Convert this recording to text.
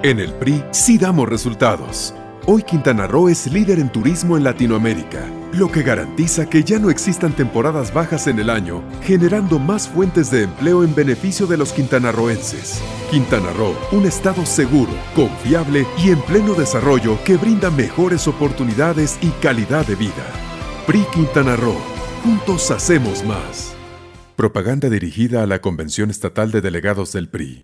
En el PRI sí damos resultados. Hoy Quintana Roo es líder en turismo en Latinoamérica, lo que garantiza que ya no existan temporadas bajas en el año, generando más fuentes de empleo en beneficio de los quintanarroenses. Quintana Roo, un estado seguro, confiable y en pleno desarrollo que brinda mejores oportunidades y calidad de vida. PRI Quintana Roo. Juntos hacemos más. Propaganda dirigida a la Convención Estatal de Delegados del PRI.